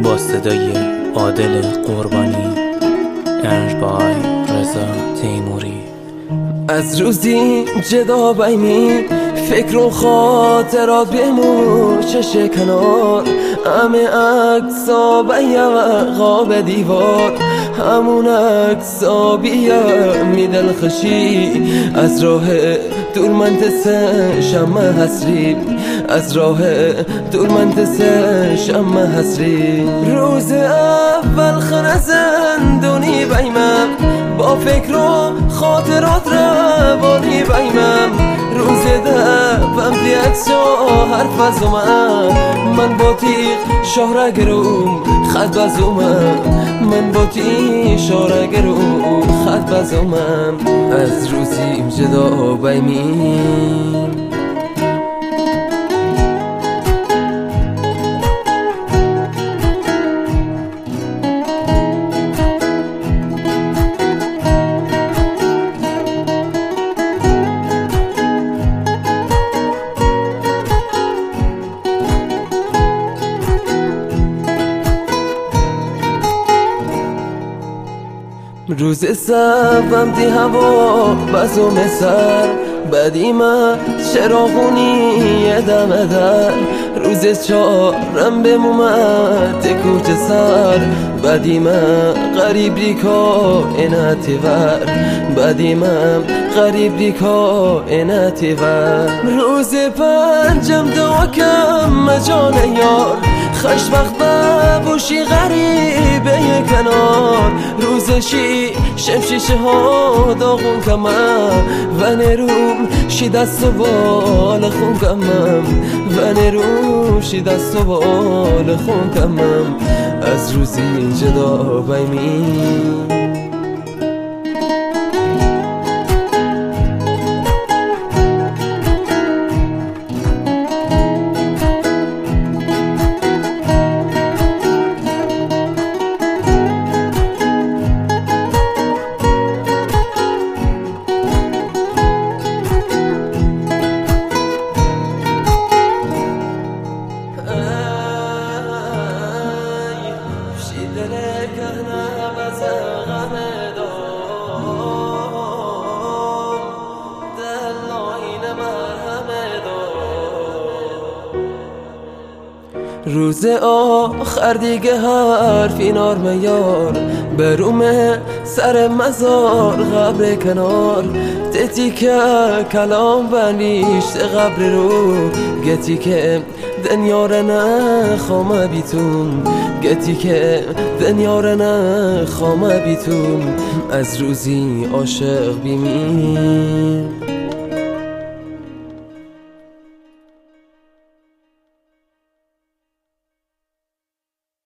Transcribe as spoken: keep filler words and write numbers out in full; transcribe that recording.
با صدای عادل قربانی، ارج بای رضا تیموری. از روزی جدا بیمی فکر و خاطرات بمون چشه کنار، همه عکسا بیقاب دیوار، همون عکسا بیم می دلخوشی. از راه دور منتسه شمع حسری، از راه دور منتسه شمع حسری. روز اول خانه زندونی بیمم، با فکر و خاطرات روانی بیمم. روز دفم دی اکسا حرف از اومم، من با تیغ شهره گروم خط از اومم، من با تیغ شهره گروم خط از اومم. از روزیم جدا بیمیم روز سبم دی هوا بزوم سر، بدی من چراغونی دم در. روز چارم بمومد کوچه سر، بدی من غریب ریکا اینتی ور، بدی من غریب ریکا اینتی ور. روز پنجم دواکم مجان یار، خش وقت ببوشی غریبه کنار. روز شی شمشیشه ها داغون کمم، و نروم شی دست و بال خون کمم، و نروم شی دست و بال خون کمم. از روزی جدا بیمیم روز آخر دیگه حرفی نار میار، برومه سر مزار قبر کنار. تتی که کلام بنیشت قبر رو، گتی که دنیا را نخوامه بیتون، گتی که دنیا را نخوامه بیتون. از روزی عاشق بیمیم